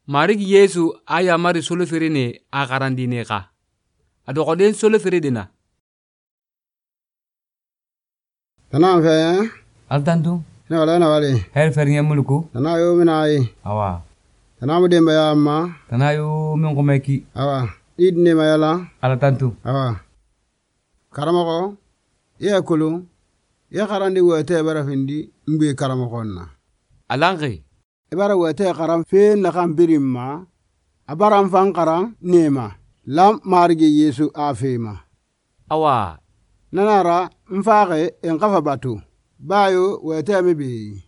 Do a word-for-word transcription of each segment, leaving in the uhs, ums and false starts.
Marigi Yesu aya mari solo ferine a karandine ka. Ado koden solo feridina. Tanam fe Altantu. na wala na wale. Her feringe muluku. Tana yo minai. Awa. Tana mu demba ya amma. Tana yo min komeki. Awa. Idne mayala. Altantu. Awa. Karamako. Iya kulu. Ya karandi wete bara findi mbi karamako na. Alange. Ibara wete karam fe na kan birimma. Abaram fan karam nema. Lam marigi Yesu afema. Awa. Nanara mfage enkafa batu. Bayo wete mibi.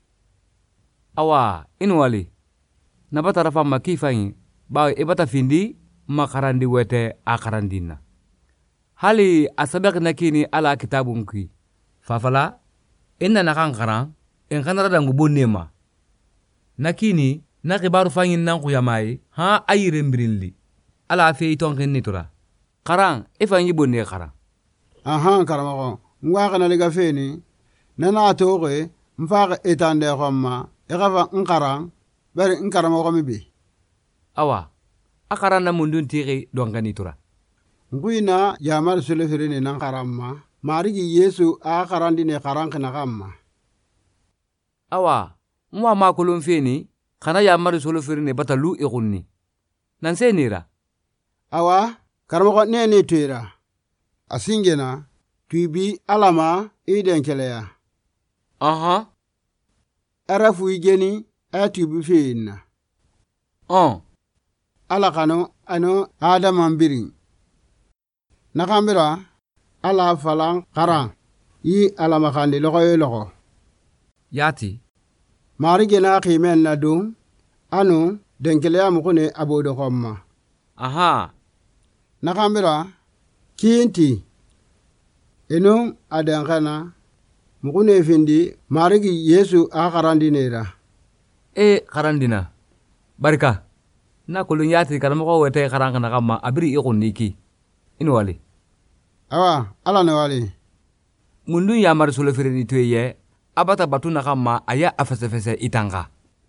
Awa. Inwali. Nabata rafa makifanyi. Bayo ibata findi makarandi wete akarandina. Hali asabak nakini ala kitabu mki. Fafala. Inna nakankaran. Enkanara dangu bonema. Nakini nakibaru fanyin nanku yamai. Ha ayirembirinli. Ala fe itonkin nitura. Karang ifanyi bonne karang. Aha karamako. Mwaka na liga feni. Nana atoge. Mfage etande koma. Ekafa nkarang. Bari nkaramako mibi. Awa. Akaran na mundun tiri donga nitura. Nguina yamar sulefirini nang karamma. Marigi Yesu a karandine karang kena kamma. Awa. Mwa makulun feni. Kana yamar sulefirini batalu ikunni. Nanse nira. Awa. Karamako nene tuira. Asingena. Tuibi alama idenkelea. Aha. Arafu igeni a tuibi fina. On. Ala kano ano Adam ambiring. Nakambira ala falang karang. I alama kandi loko yo loko. Yati. Mari gena kimen na dung. Ano denkelea mukune abodo komma. Aha. Nakambira kiinti. Eno adankana mukune findi marigi Yesu a karandinera. E karandina. Barika. Na kulun yati karamako wete karanga na kama abiri ikun niki. Inwali. Awa, ala ne wali. Mundu ya mari solo firini tuye abata batu na kama aya afese-fese itanga.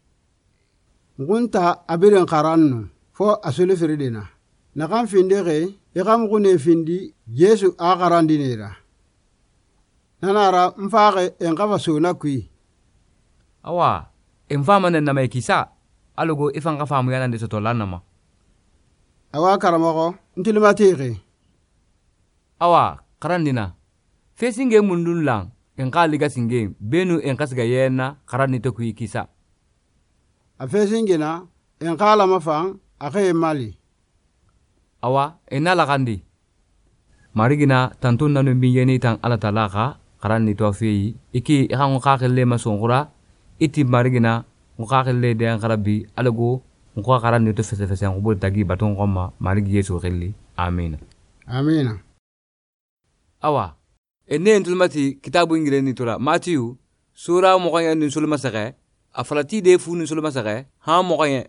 Ngunta abirin karannu fo asolo firidina. Nakam findere, ikam kune findi Yesu a karandinera. Nanara mfage enkafa sona kui. Awa, emfama nena mekisa. Alugo ifanga famu yana ndi soto lanama. Awa karamako, ntilimatiri. Awa, karandina. Fesinge mundun lang, enka liga singe, benu enkasiga yena, karandito kui kisa. A fesingina, enka lama fang, ake mali. Awa, enala kandi. Marigina, tantun nanu mbiyeni tang alatalaka, karandito feyi, iki ikango kakele masongura, iti marigina, ngakakele de angarabi alago ngwa karani to fese fese ngubo tagi baton koma marigi Yesu khili amina amina. Awa enne ntulmati kitabu ingire ni tura Matthew sura mo kanya ni sulma sare afalati de fu ni sulma sare ha mo kanya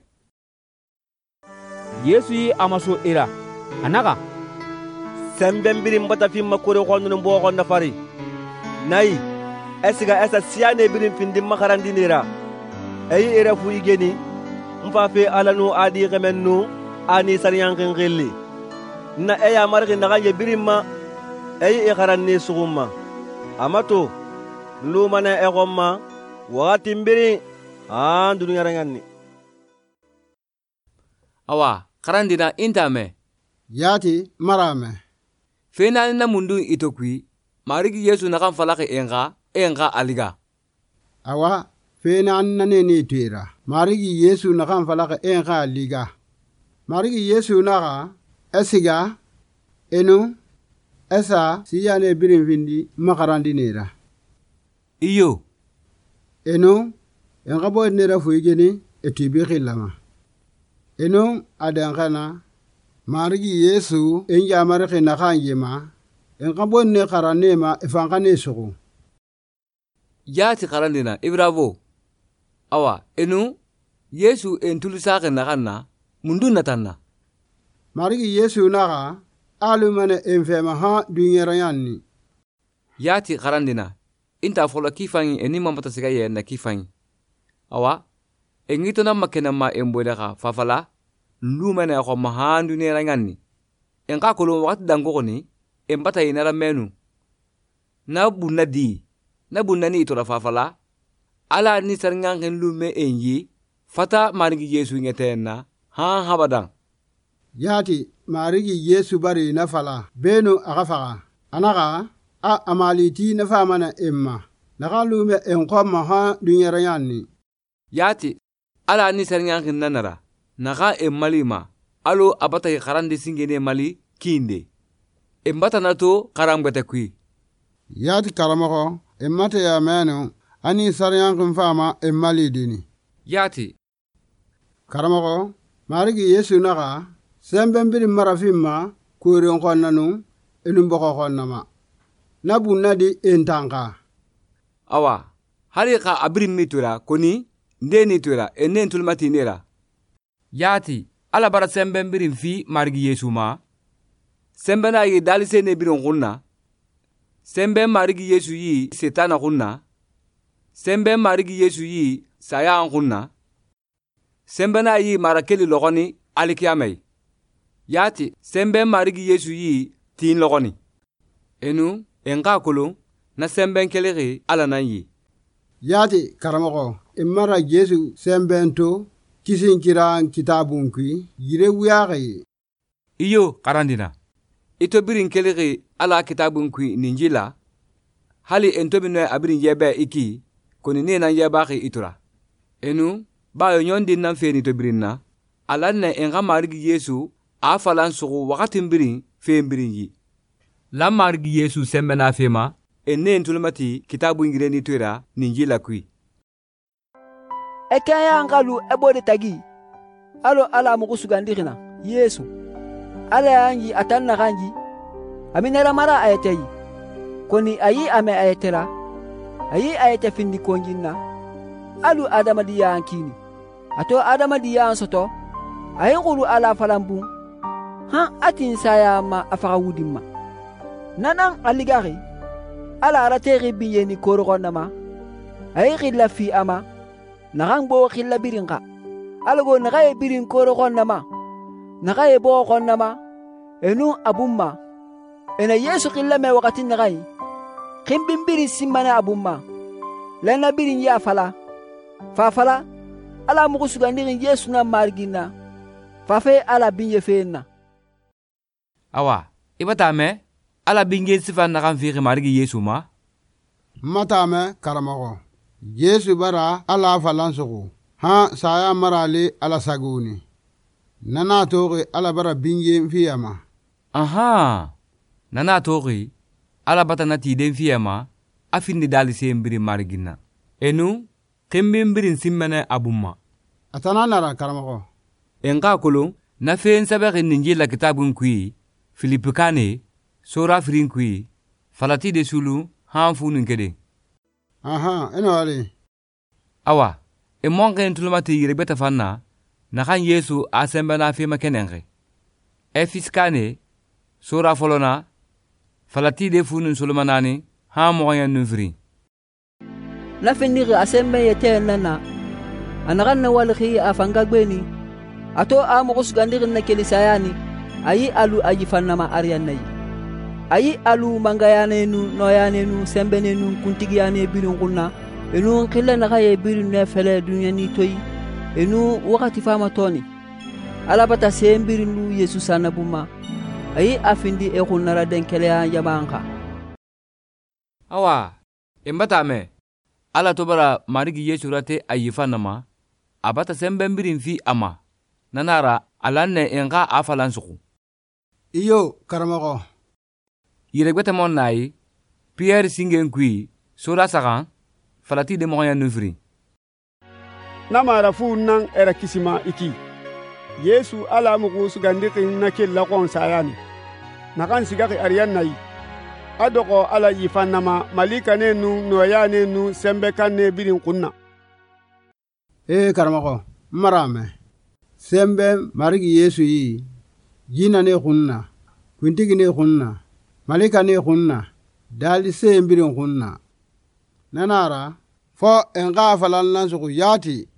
Yesu yi amaso ira anaka sembembiri mbata fi makore khonu mbo khonna fari nay esiga esa siane birim findi makarandinira ayi era fu igeni mfa fe alanu adi gemennu ani saryankin gilli na eya margi naganje birimma ayi ikharanni sugumma amato lumana egomma wati mbiri an dunya ranganni. Awa karandina intame Yati marame. fena na mundu itokui marigi Yesu nakam falake enga enga aliga. Awa fena nane ni tuira. Marigi Yesu nakam falake enga aliga. Marigi Yesu naka esiga enu esa siyane birim vindi makarandinera. Iyo. Enu enga bo nera fuigeni etibi khilama. Enu adankana marigi Yesu enja marike nakanjema enga bo ne karanema ifangane suku. Yati karandina ibravo. Awa enu Yesu entulusake nakanna mundu natanna. Marigi Yesu naka alumane enfema ha dunyerayanni. Yati karandina inta fola kifangi eni mamata siga ye na kifangi. Awa engito na makena ma embole ka fafala luma na ko mahandu ne ranganni enka kolo wakati dango ni embata inara menu na bunna di na bunna ni itora fafala ala ni sarngangen lume enyi fata marigi Yesu ngetena ha habadan yati marigi Yesu bari na fala beno agafaga anaga a amaliti na famana emma naga lume enko maha dunyara yanni yati ala ni sarngangen nanara naga emmalima alo abata karande singene mali kinde embata nato karambete kui yati karamako emmate ya meno ani sarngangen fama emmali dini yati karamako marigi Yesu naga sembembiri marafimma kuirin konnanu enumboko konnama nabunna di entanga awa hari ka abrim mitura koni ndeni tura enen tulmati nera yati ala bara sembembiri fi marigi Yesu ma sembena yi dalise ne biron kunna sembe marigi Yesu yi setana kunna sembe marigi Yesu yi saya kunna sembena yi marakeli logoni alikiyamai yati sembe marigi Yesu yi tin logoni enu enka kolo na semben kelege ala nan yi yati karamoko imara Yesu sembento kisin kiran kitabun kui yire wuyage iyo karandina ito birin kelege ala kitabun kui ninjila hali entobi no abirin yebe iki koni ne nan yeba ki itura enu bayo nyondi nan feni to birin na alanne enga marigi Yesu a falan sugu wakatin birin fen birin yi la marigi Yesu sembena fema enne entulmati kitabu ingireni tuira ninjila kui ekaya angalu ebode tagi alo ala mugu sugandirina Yesu ala yangi atanna kanji aminera mara ayetayi koni ayi ame ayetera ayi ayete findi konjinna alu adama di yankini ato adama di yansoto ayi qulu ala falambu ha atin saya ma afaka wudimma nanan aligari ala arateri biyeni korogonna ma ayi khilla fi ama nagan bo khilla birinka algo nagaye birin korogonna ma nagaye bo gonna ma enu abumma ena Yesu khilla me wakati nagaye khimbin biri simmana abumma lana birin ya fala fa fala ala mugu sugandirin Yesu na margina fa fe ala binye fenna awa ibata me ala binge sifan na kan fi marigi Yesu ma mata me karamako Yesu bara ala falansugo ha saya marale ala saguni nana toge ala bara binge fiyama aha nana toge ala bata nati den fiyama afindi dali sembiri marigina enu kembimbirin simmene abumma atana nara karamako enka kolo na fen sabe ninjila kitabun kui Filipikane sura firin kui falati de sulu hanfunun kede aha eno ali awa e monge entulmati yire beta fanna na kan Yesu asemba na fema kenenge e fiskane sura folona falati de funun sulumanani ha moyen nuvri la feniri asemba yete nana anaganna walhi afanga gbeni ato amugus gandirin na kelisayani ayi alu ayi fannama ariyanai ayi alu mangayane nu noyane nu sembene nu kuntigiyane birin kunna enu khilla na gaye birin ne fele dunya ni toyi enu wakati fama toni alabata sembirin nu Yesu sanabuma ayi afindi e kunnara den kele ya jamanka awa embata me ala tobara marigi Yesu rate ayi fannama abata sembembirin fi ama nanara alanne enga afalansuku iyo karamako yire gwete mon nayi Pierre singen kui sura sagan falati de moya nufri namara fu nan era kisima iki Yesu ala mugu sugandikin na kella kon sayani nakan sigaki ariyan nayi adoko ala yifannama malika ne nu noya ne nu sembe kan ne birin kunna e karamako marame sembe marigi Yesu yi jina ne kunna kuntigi ne kunna malika ne kunna dali sembirin kunna nanara fo enga falan lansuku yati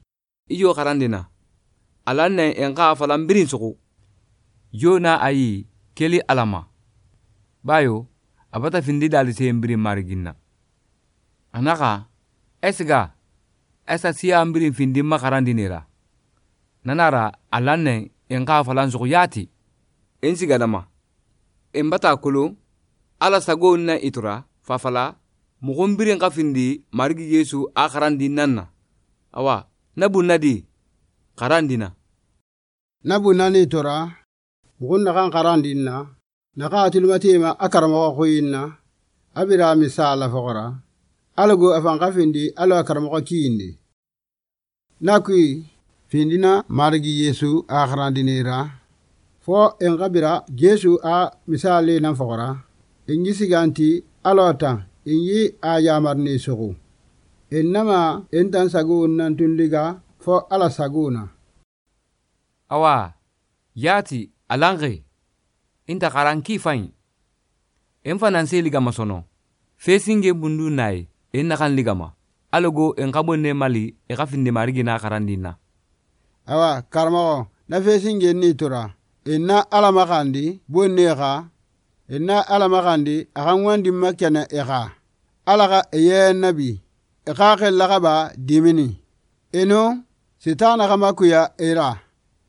iyo karandina alan ne en ka falan birin suku yona ayi keli alama bayo abata findi dali se birin mariginna anaka esga esa siya birin findi makarandinera nanara alan ne en ka falan suku yati en sigadama en bata kulu ala sago na itura fafala mugun birin ka findi marigi Yesu a karandinanna awa nabu nadi karandina nabu nani tora mugun na kan karandinna naka atilmatima akarama ko yinna abira misala fokora alago afan ka findi alo akarama ko kindi nakui findina marigi Yesu a karandinira fo en kabira Yesu a misale nan fokora ingi siganti alota inyi a yamarni sogo innama entan sagu nan tunliga fo ala saguna awa yati alange inta karanki fain en fananse liga masono fesinge bundu nai en nakan ligama alogo en kabonne mali e kafinde marigina karandina awa karmo na fesinge ni tura inna ala makandi bonneka inna ala makandi akan wandi makana eka alaka eye nabi eka khellaka ba dimini eno sitana kama kuya era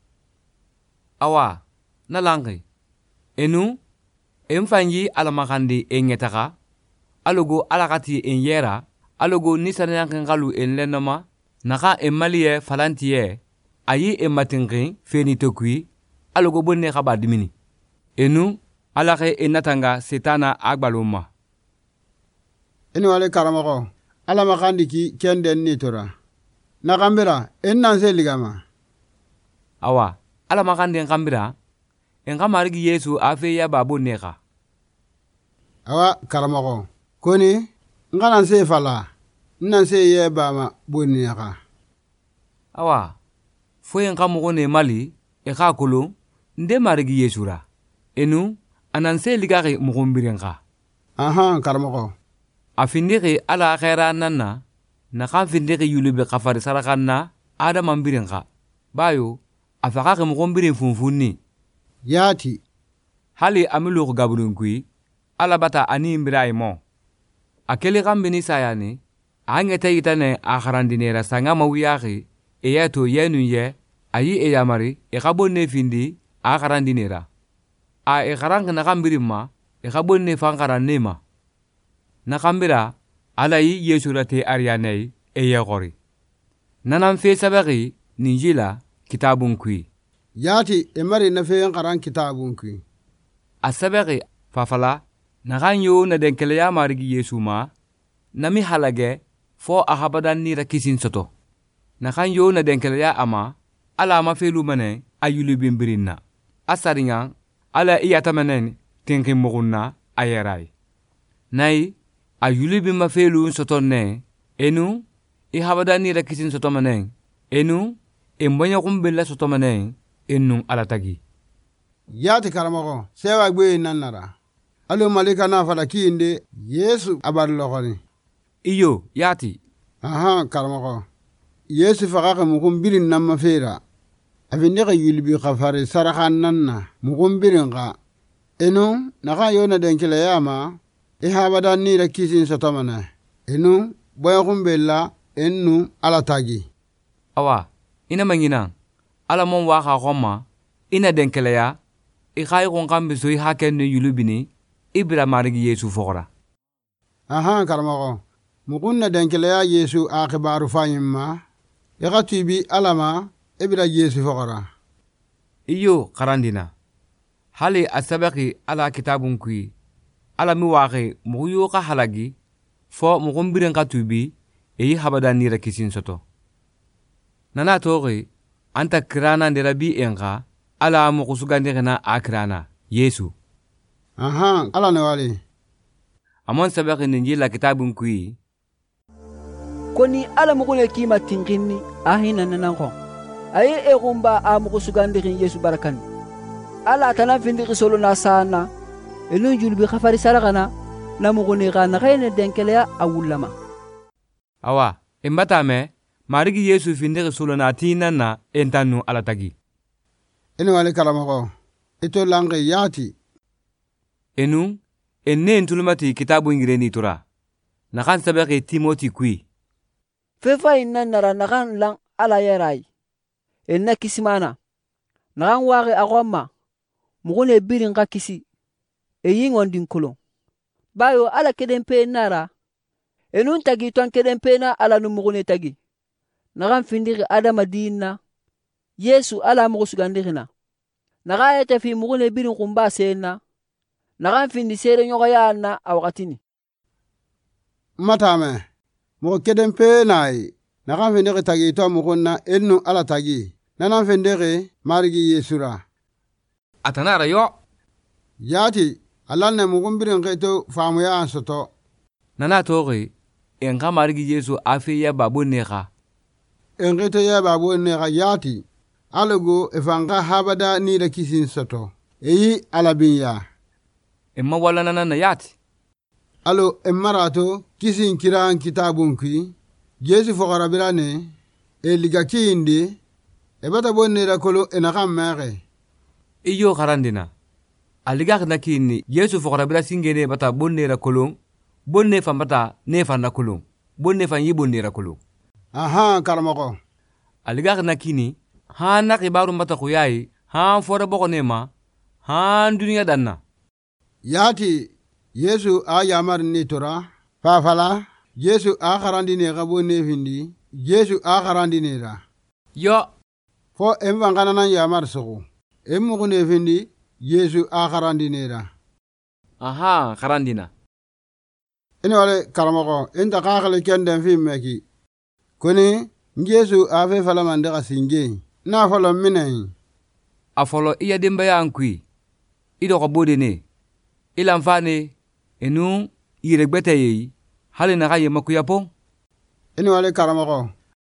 awa nalange enu enfanyi ala makandi engetaka alogo alakati enyera alogo nisana kangalu enlenoma naka emaliye falantiye ayi ematinkin feni tokui alogo bonne khaba dimini enu alake enatanga setana agbaluma eni wale karamako ala makandi ki kenden ni tora nakambira ennan seligama awa ala makandi nkambira enka marigi Yesu afe ya babo neka awa karamako koni ngana se fala nnan se ye bama bonneka awa fo enka mogone mali e ka kolo nde marigi Yesu ra enu ananse ligare mugumbirenka aha karamako afindike ala khaira nanna na kan findike yulube khafari sarakanna adam ambirenka bayo afaka ke mugumbiren funfunni yati hali amilu gaburun kui ala bata ani ibrahimo akele gambini sayani angete itane akharandinera sanga mawiyaki eyato yenu ye ayi eyamari e kabonne findi akharandinera a e kharang na gambirima e kabonne fankaranema na kambira alayi Yesu rate ariyanei eyegori nanam fe sabaki ninjila kitabun kui yati emari na fe karan kitabun kui asabaki fafala na ganyo na denkele ya marigi Yesu ma nami halage fo ahabadan ni rakisin soto na ganyo na denkele ya ama ala ma felu mane ayulu bimbirinna asarinya ala iyatamenen tinkin mugunna ayerai nai ayulu bimma felu soto ne enu ihabadan ni rakisin soto mane enu embonya kumbella soto mane enu alatagi yati karamako sewa gbe nanara alo malika na fala kinde Yesu abarlokoni iyo yati aha karamako Yesu fakaka mukumbirin namma fera afindika yulbi khafari sarakan nanna mukumbirin ka enu naka yona denkele yama ihabada nira kisin sotomana enu boya kumbella enu alatagi awa ina mangina ala mon waka khoma ina denkele ya i khay kon kambe soy haken ne yulubini ibra marigi Yesu fokora aha karamako mukunna denkele ya Yesu akibaru fayimma yakatibi alama ibra Yesu fokora iyo karandina hali asabaki ala kitabun kui ala mi waxe muyo ka halagi fo mugumbiren ka tubi e habada ni rakisin soto nana toge anta kirana ndera bi enga ala mu kusugande na akrana Yesu aha ala ne wali amon sabaki ninjila kitabun kui koni ala mugule kima tinginni ahina nananko aye e gumba a mugusugande Yesu barakani ala tana findi solo na sana enu julbi khafari saragana na mugune kana kayne denkeleya awulama awa imbata me marigi yesu findigi sulona tinan na entannu ala tagi. Inu wali karamoko ito langi yati. Enu enne entulumati kitabu ingireni tura. Nakan sabaki Timoti kui. Fefa inna nara nakan lang ala yerai. Enna kisimana. Nakan wage agwama. Mugune birin ka kisi. Eyin ondin kulon. Bayo ala kedempe nara. Enun tagi tuan kedempe na ala numugune tagi. Nakan findiri adama dinna. Yesu ala mugu sugandirina. Naga ete fi mugune birin kumba sena. Nakan findi sere nyoga ya na awakatini. Matame. Mugu kedempe nai. Nakan findiri tagi tuan muguna enu ala tagi. Nanan findiri marigi Yesura. Atanara yo. Yati alanne mugun birin keto famu ya ansoto. Nana togi enka marigi Yesu afi ya babu neka. Enketo ya babu neka yati. Alago efanga habada ni da kisin soto. Eyi alabinya. Emma wala nana na yati. Alo emmarato kisin kiran kitabun ki. Yesu fokara birane. E liga ki indi. Ebata bonne da kolo enakam mere. Iyo karandina. Aligak na kini Yesu fokara bila singene bata bonne da kolon. Bonne fan bata ne fan na kolon. Bonne fan yi bonne da kolon. Aha karamoko. Aligak na kini. Han na kibaru mbata kuyayi, han fora boko nema, han dunia danna. Yati, Yesu a yamar ni tora, fafala, Yesu a karandi ne gabo nefindi, Yesu a karandi ne ra. Yo. Fo emvangana nan yamar soko, emmugu nefindi, Yesu a karandi ne ra. Aha, karandina. Ini wale karamoko, inta kakale kenden fi meki. Kuni, Yesu a fe falamandega singe. Na folo mine. A folo iya demba ya ankui. Ido ko bode ne. Ila mfane enu iregbete yi. Hali na gaye makuya po. Ini wale karamoko.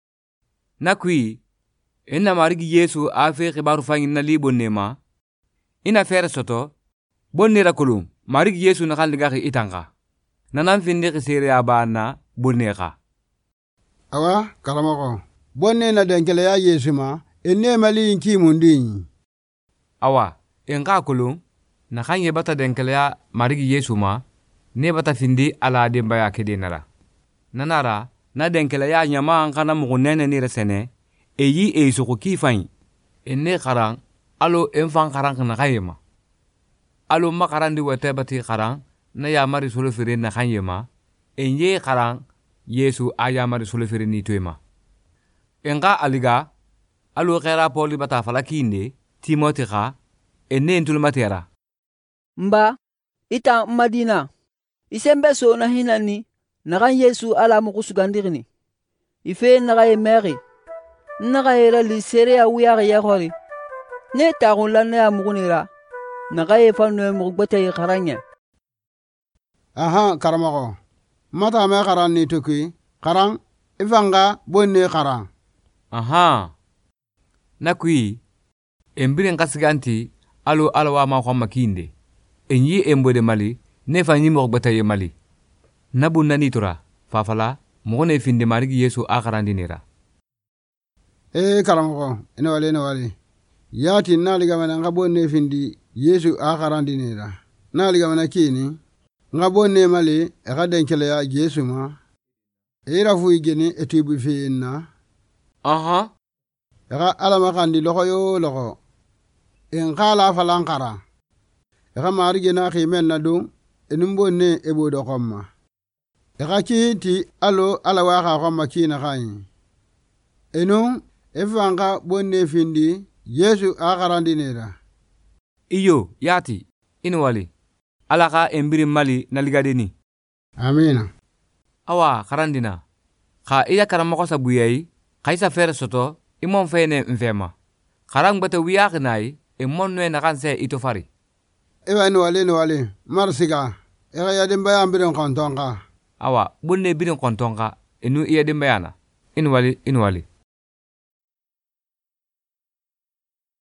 Na kui. Ena marigi Yesu afe kibaru fangin na li bonne ma. Ina fere soto. Bonne ra kulum. Marigi Yesu na kalli gaki itanga. Nanan finde kisere abana bonne ka. Awa karamoko. Bonne na denkele ya Yesu ma. Enne mali inki mundi. Awa, enka kulum, nakanye bata denkelea marigi Yesu ma, ne bata findi ala demba ya kede nara. Nanara, na denkelea nyama ankana mugunene nire sene, eyi eisuku kifayin, enne karang, alo enfan karang nakaye ma. Alo makarandi wete bati karang, na yamari sulufiri nakanye ma, enye karang, Yesu ayamari sulufiri nitwe ma. Enka aliga, Alo kera poli bata fala kinde, Timoti ka, enne entulmatera. Mba, ita madina. Isembe so na hinani, nakan Yesu ala mukusugandirni. Ife nagaye meri. Nagaye la li sere ya wiyari ya khori. Ne tagun lan ya mukunira. Nagaye fanu mugbete ya karanya. Aha karamako. Mata me karan ni tuki. Karang, ifanga bonne karang. Aha. Nakui, embiren kasiganti, alo alawa ma kwa makinde. Enyi embo de mali, nefa nyi mogbata ye mali. Nabu nani tura, fafala, mwone finde marigi Yesu akarandi nera. Eh karamoko, ene wale ene wale. Yati naliga mana ngabone findi Yesu akarandi nera. Naliga mana kini, ngabone mali, ekadenkele ya Yesu ma. Era fu igeni etuibu fi inna. Aha. Eka alama kandi loko yo loko. Enkala falankara. Eka marigi na khimen na dung. Enumbo ne ebo do koma. Eka kiti alo ala waka koma kina kanyi. Enu efanga bonne findi Yesu akarandi nera. Iyo yati inwali. Alaka embiri mali naligadeni. Amina. Awa karandina. Ka iya karamoko sa buyai. Kaisa fere soto. Imon fene mfema. Karang bata wiyak nai. Imon nwe nakanse itofari. Ewa inwali inwali. Marsiga. Eka yadimba ya mbirin kontonga. Awa bunne birin kontonga. Enu iya dimbayana. Inwali inwali.